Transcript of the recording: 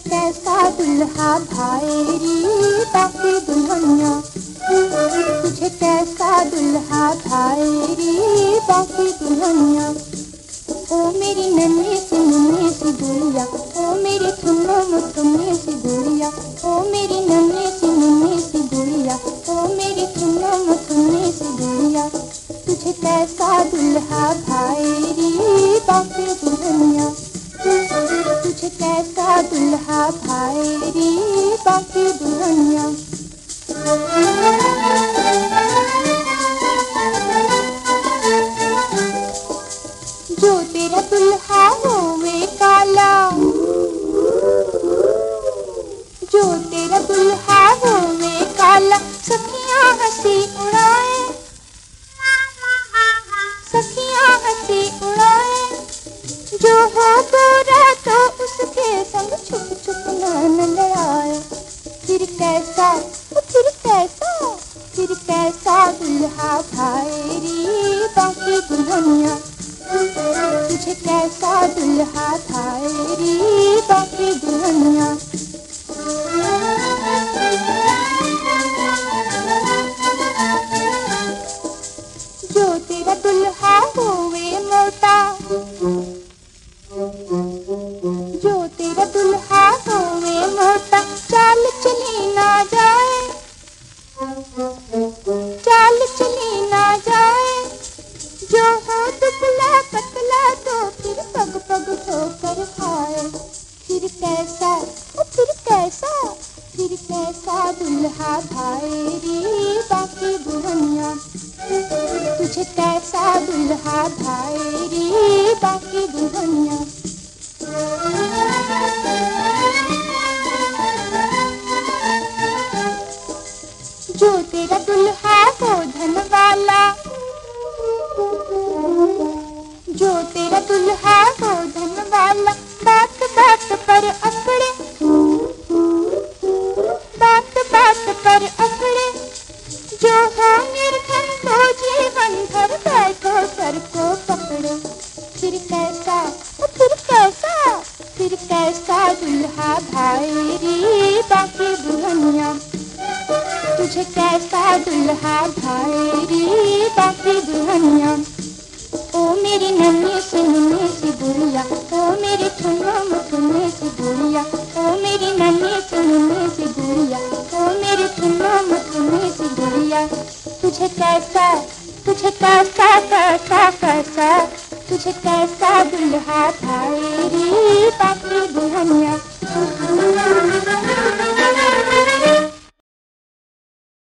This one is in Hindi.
कैसा दुल्हा भाई रे बाकी दुल्हनिया, तुझे कैसा दुल्हा भाई रे बाकी दुल्हनिया। ओ मेरी नन्ही सी गुड़िया, ओ मेरी थुन्नो मुथुन्नी सी गुड़िया, ओ मेरी नन्ही सी गुड़िया, ओ मेरी थुन्नो मुथुन्नी सी गुड़िया। तुझे कैसा दुल्हा भाई रे बाकी दुल्हनिया, तुझे कैसा दुल्हा भाई रे बाकी दुल्हनिया। जो तेरा दुल्हा होवे काला, जो तेरा दुल्हा होवे काला, सखियां हंसी उड़ाए, सखियां हंसी उड़ाए। जो हो गोरा तो उसके संग छुप छुप नैन लड़ाए। फिर कैसा, फिर कैसा, फिर कैसा दुल्हा भाई रे बाकी दुल्हनिया, तुझे कैसा दुल्हा भाई रे बाकी दुल्हनिया। जो तेरा दुल्हा होवे मोटा, जो तेरा दुल्हा होवे मोटा, चाल चली ना जाए, चाल चली ना जाए। जो हो दुबला पतला तो फिर पग पग होकर खाए। फिर कैसा, फिर कैसा, फिर कैसा दुल्हा भाई रे बाकी दुल्हनिया, तुझे कैसा दुल्हा भाई रे बाकी दुल्हनिया। जो तेरा दुल्हा हो धन वाला, जो तेरा दुल्हा हो धन वाला, बात बात पर अकड़े, बात बात पर अकड़े। जो हो निर्धन तो जीवन भर बैठो सर को पकड़े। फिर कैसा, फिर कैसा, फिर कैसा दुल्हा भाई रे बाकी दुल्हनिया, तुझे कैसा दुल्हा भाई रे बाकी दुल्हनिया। ओ मेरी नन्ही सी गुड़िया, ओ मेरी थुन्नो मुथुन्नी सी गुड़िया, ओ मेरी नन्ही सी गुड़िया, ओ मेरी थुन्नो मुथुन्नी सी गुड़िया। तुझे कैसा, तुझे कैसा कैसा कैसा, तुझे कैसा दुल्हा भाई रे बाकी दुल्हनिया।